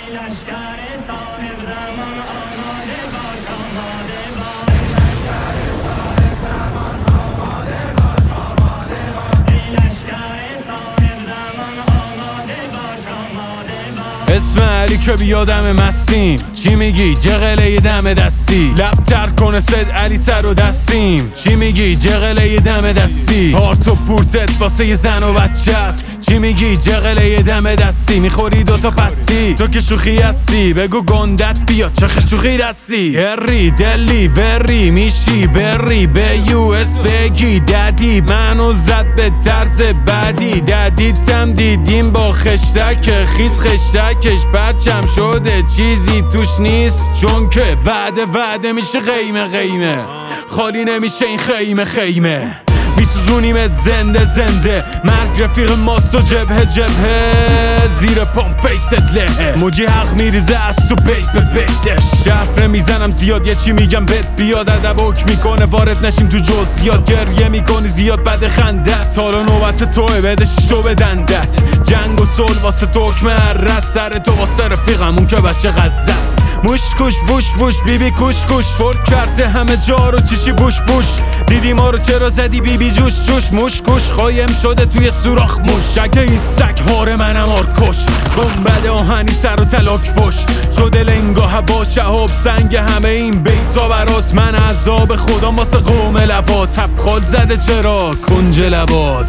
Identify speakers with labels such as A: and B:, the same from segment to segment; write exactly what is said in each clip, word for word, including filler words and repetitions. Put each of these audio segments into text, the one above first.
A: اسم علی که بیادم مستیم، چی میگی جغله دم دستی؟ لب تر کنه سد علی سر و دستیم، چی میگی جغله دم دستی؟ پارت و پورتت واسه زن و بچه است، چی میگی جغله دم دستی؟ میخوری دوتا پستی تو که شوخی هستی، بگو گندت بیاد چه شوخی دستی؟ هری دلی وری میشی بری به یو اس بگی ددی، منو زد به طرز بدی، ددیتم دیدیم با خشتک خیز خشتکش پرچم شده چیزی توش نیست، چون که وعده وعده میشه قیمه قیمه، خالی نمیشه این خیمه خیمه، میسوزونیمت زنده زنده، مرگ رفیق ماست و جبهه جبهه، زیر پام فیکست لهه، موجی حق میریزه از تو بیت به بیتش، شرف میزنم زیاد یه چی میگم بهت بیاد، ادب حک میکنه وارد نشیم تو جزئیات، گریه میکنی زیاد بعد خندت، حالا نوبت توه بده شیشو به دندت، جنگ و صلح واسه تو حکم هررس، سر تو واسه رفیقمون که بچه غزه است، موش کوش ووش ووش بیبی کوش کوش، پر کرده همه جا رو چیچی بوش بوش، دیدی ما رو چرا زدی بیبی جوش جوش، موش کوش خایم شده توی سوراخ موش، اگه این سگ هار منم آرکش، گنبد آهنی سر و تلاک پشت، شده لنگا هوا شهاب سنگ همه این بیتا برات، من عذاب خدا واسه قوم لوا، تبخال زده چرا کنج لبات.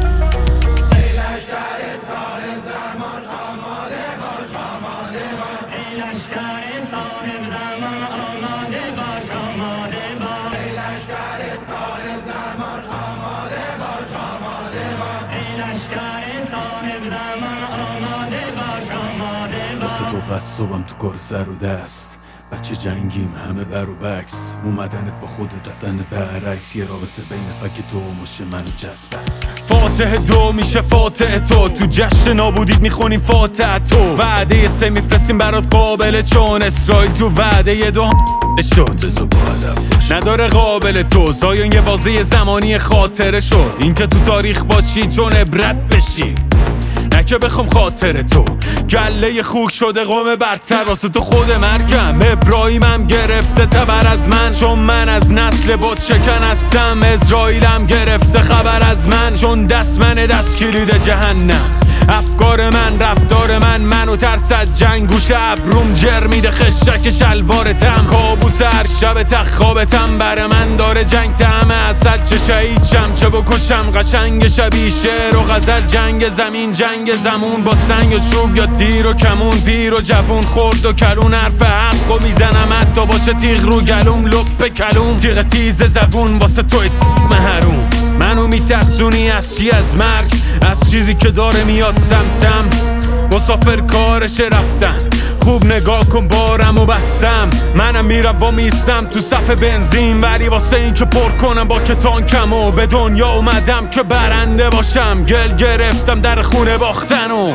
A: واسه تو قصابم تو کار سر و دست، بچه جنگیم همه بر و بکس، اومدنت با خودت رفتن برعکس، یه رابطه بین فک تو و مشه منو جذب است، فاتح دو میشه فاتح تو، تو جشن نابودید میخونیم فاتح تو، وعده سه میفرستیم برات قابل، چون اسرائیل تو وعده دو شد نداره قابل تو، زایان یه بازه زمانی خاطره شد، این که تو تاریخ باشی چون عبرت بشی، نه که بخوام خاطر تو، گله خوک شده قوم برتر، واسه تو خود مرگم، ابراهیمم گرفته تبر از من، چون من از نسل بت شکن هستم، اسرائیلم گرفته خبر از من، چون دست من دست کلید جهنم، افکار من رفتار من، منو ترس از جنگ، گوش ابروم جر میده خشک شلوارتم، کابوس هر شب تخ خوابتم، بر من داره جنگ طعم اصل، چه شهید شم چه بکشم، قشنگ شبیه شعر و غزل، جنگ زمین جنگ زمون، با سنگ و چوب یا تیر و کمون، پیر و جوون خورد و کلون، حرف حق و میزنم حتی باشه تیغ رو گلوم، لپ کلوم تیغ تیز زبون واسه توی محروم، منو میترسونی از چی؟ از مرگ، از چیزی که داره میاد سمتم، مسافر کارش رفتن، خوب نگاه کن بارم و بستم، منم میرم و میستم تو صف بنزین، ولی واسه این که پر کنم با کتانکم و به دنیا اومدم که برنده باشم، گل گرفتم در خونه باختن و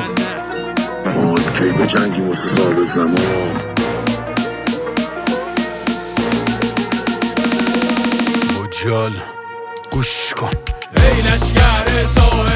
B: کی به جنگی واسه صاحب زمان،
A: بجال گوش کن ای لشگر صاحب